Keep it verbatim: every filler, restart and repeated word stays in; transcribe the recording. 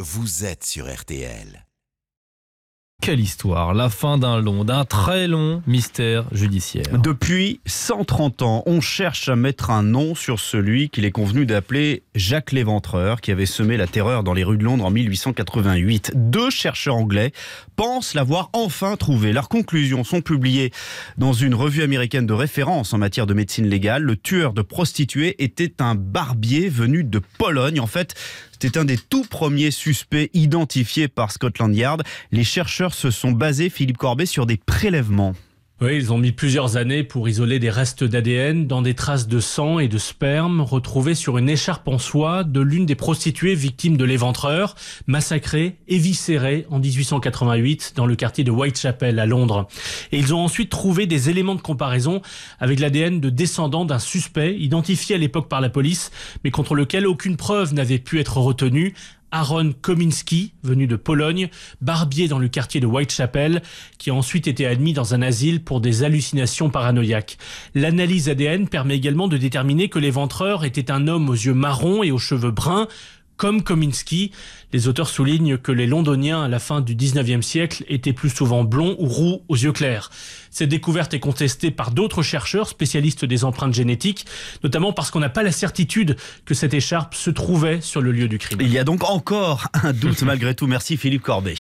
vous êtes sur R T L. Quelle histoire, la fin d'un long, d'un très long mystère judiciaire. Depuis cent trente ans, on cherche à mettre un nom sur celui qu'il est convenu d'appeler Jacques l'Éventreur, qui avait semé la terreur dans les rues de Londres en mille huit cent quatre-vingt-huit. Deux chercheurs anglais pensent l'avoir enfin trouvé. Leurs conclusions sont publiées dans une revue américaine de référence en matière de médecine légale. Le tueur de prostituées était un barbier venu de Pologne. En fait, c'était un des tout premiers suspects identifiés par Scotland Yard. Les chercheurs se sont basés, Philippe Corbet, sur des prélèvements. Oui, ils ont mis plusieurs années pour isoler des restes d'A D N dans des traces de sang et de sperme retrouvées sur une écharpe en soie de l'une des prostituées victimes de l'Éventreur, massacrée, éviscérée en dix-huit cent quatre-vingt-huit dans le quartier de Whitechapel à Londres. Et ils ont ensuite trouvé des éléments de comparaison avec l'A D N de descendants d'un suspect identifié à l'époque par la police, mais contre lequel aucune preuve n'avait pu être retenue. Aaron Kominski, venu de Pologne, barbier dans le quartier de Whitechapel, qui a ensuite été admis dans un asile pour des hallucinations paranoïaques. L'analyse A D N permet également de déterminer que l'Éventreur était un homme aux yeux marrons et aux cheveux bruns, comme Kominski. Les auteurs soulignent que les Londoniens à la fin du dix-neuvième siècle étaient plus souvent blonds ou roux aux yeux clairs. Cette découverte est contestée par d'autres chercheurs spécialistes des empreintes génétiques, notamment parce qu'on n'a pas la certitude que cette écharpe se trouvait sur le lieu du crime. Il y a donc encore un doute malgré tout. Merci Philippe Corbet.